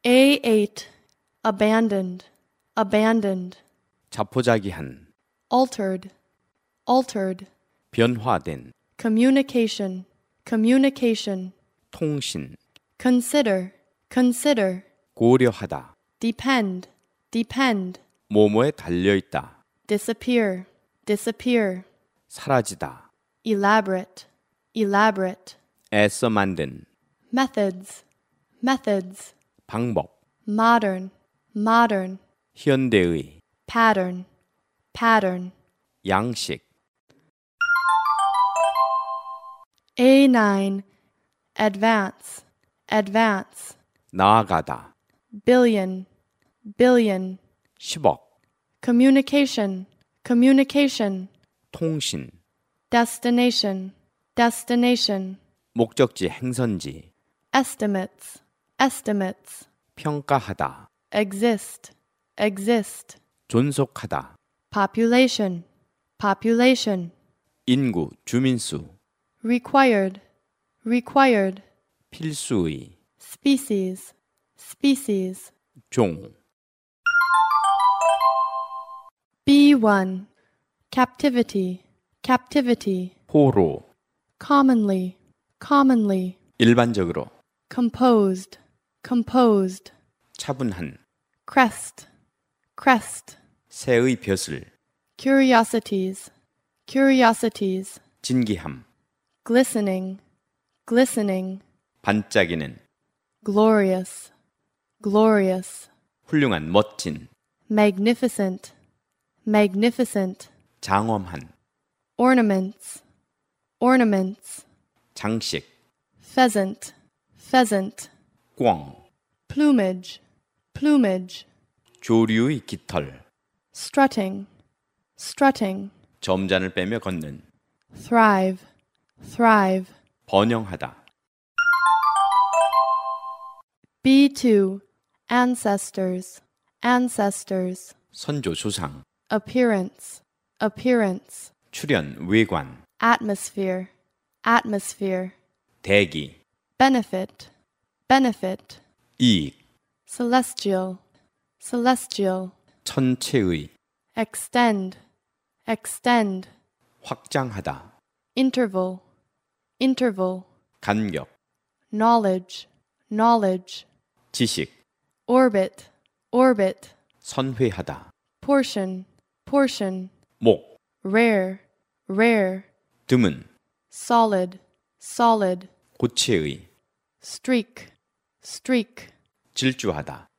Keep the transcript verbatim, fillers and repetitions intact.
A eight. Abandoned, abandoned. 자포자기한, Altered, altered. 변화된, Communication, communication. 통신, Consider, consider. 고려하다, Depend, depend. 뭐뭐에 달려있다, Disappear, disappear. 사라지다, Elaborate, elaborate. 애써 만든, Methods, methods. 방법, Modern, modern. 현대의, Pattern, pattern. 양식, A nine. Advance, advance. 나아가다, Billion, billion. 십억, Communication, communication. 통신, Destination, destination. 목적지 행선지, Estimates, estimates. 평가하다, Exist, exist. 존속하다, Population, population. 인구, 주민수, Required, required. 필수의, Species, species. 종, B one. Captivity, captivity. 포로, Commonly, commonly. 일반적으로, Composed, composed. 차분한, Crest, crest. 새의 벼슬, Curiosities, curiosities. 진기함, Glistening, glistening. 반짝이는, Glorious, glorious. 훌륭한, 멋진, Magnificent, magnificent. 장엄한, Ornaments, ornaments. 장식, Pheasant, pheasant. 꿩, Plumage, plumage. 조류의 깃털, Strutting, strutting. 점잔을 빼며 걷는, Thrive, thrive. 번영하다, B two. Ancestors, ancestors. 선조 조상, Appearance, appearance. 출현 외관, Atmosphere, atmosphere. 대기, Benefit, benefit. 이익, Celestial, celestial. 천체의, Extend, extend. 확장하다, Interval, interval. 간격, Knowledge, knowledge. 지식, Orbit, orbit. 선회하다, Portion, portion. 목, Rare, rare. 드문, Solid, solid. 고체의, Streak, streak. 질주하다,